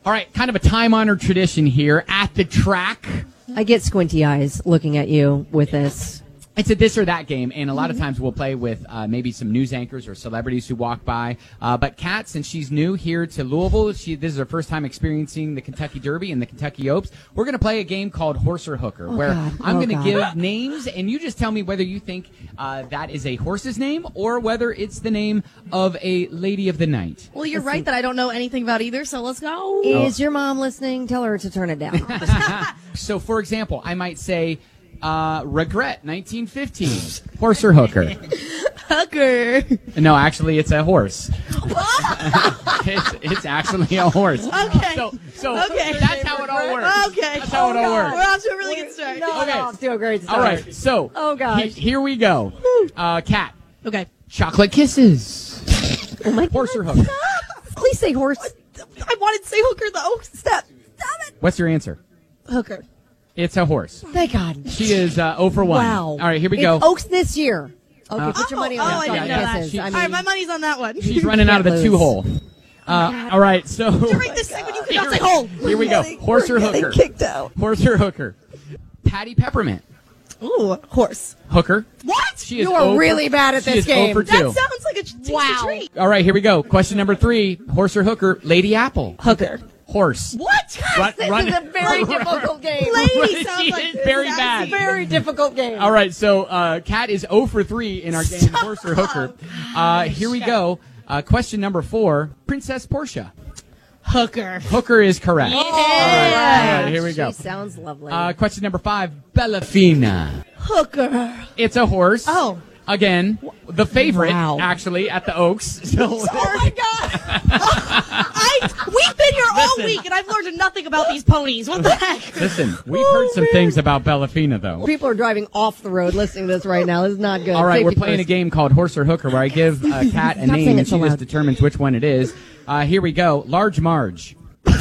All right, kind of a time-honored tradition here at the track. I get squinty eyes looking at you with this. It's a this or that game, and a lot of times we'll play with maybe some news anchors or celebrities who walk by. But Kat, since she's new here to Louisville, this is her first time experiencing the Kentucky Derby and the Kentucky Oaks. We're going to play a game called Horse or Hooker, where I'm going to give names, and you just tell me whether you think that is a horse's name or whether it's the name of a lady of the night. Well, you're right that I don't know anything about either, so let's go. Is your mom listening? Tell her to turn it down. So, for example, I might say, Regret, 1915. Horse or hooker? Hooker. No, actually, it's a horse. it's actually a horse. Okay. So Okay. that's how it all works. Okay. That's how it all works. We're off to a really good start. Okay. Off to a great start. All right, so Oh, gosh. here we go. Kat, Okay. chocolate kisses. Oh my Horse or God. hooker? Please say horse. I wanted to say hooker, though. Stop it. What's your answer? Hooker. It's a horse. Thank God. She is 0 for 1. Wow. All right, here we It's go. Oaks this year. Okay, put your money on I chocolate didn't know that. kisses. She- I All mean, right, my money's on that one. She's running out of the Can't 2 lose. hole. All right, so Drink this thing when you cannot say hole. here we go. Horse or hooker? kicked out. Horse or hooker? Patty Peppermint. Ooh, horse. Hooker. What? She is You are 0 for- really bad at she this is 0 game. for 2. That sounds like a tasty Wow. treat. All right, here we go. Question number 3. Horse or hooker? Lady Apple. Hooker. Horse. What? This is a very difficult game. Lady sounds She like is very sassy. bad. Very difficult game. All right, so Kat is 0 for 3 in our game, horse or hooker. Here we go. Question number 4. Princess Portia. Hooker. Hooker is correct. Yeah. All right, here we go. She sounds lovely. Question number 5. Bellafina. Hooker. It's a horse. Oh. Again, the favorite, Wow. actually, at the Oaks. So, Oh my God! We've been here all Listen. week, and I've learned nothing about these ponies. What the heck? listen, we've heard some things about Bellafina, though. People are driving off the road listening to this right now. This is not good. All right, we're Safety playing a first. game called Horse or Hooker, where I give Kat a Stop name saying and it she so just loud. determines which one it is. Here we go. Large Marge.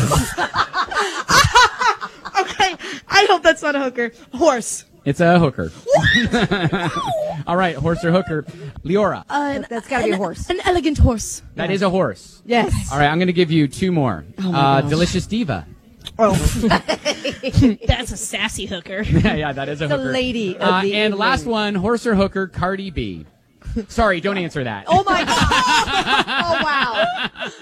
Okay, I hope that's not a hooker. Horse. It's a hooker. All right, horse or hooker. Leora. That's got to be a horse. An elegant horse. That is a horse. Yes. All right, I'm going to give you 2 more. my gosh. Delicious Diva. Oh. That's a sassy hooker. yeah, that is a The hooker. lady of the And evening. last one, horse or hooker, Cardi B. Sorry, don't answer that. Oh my God. Oh wow.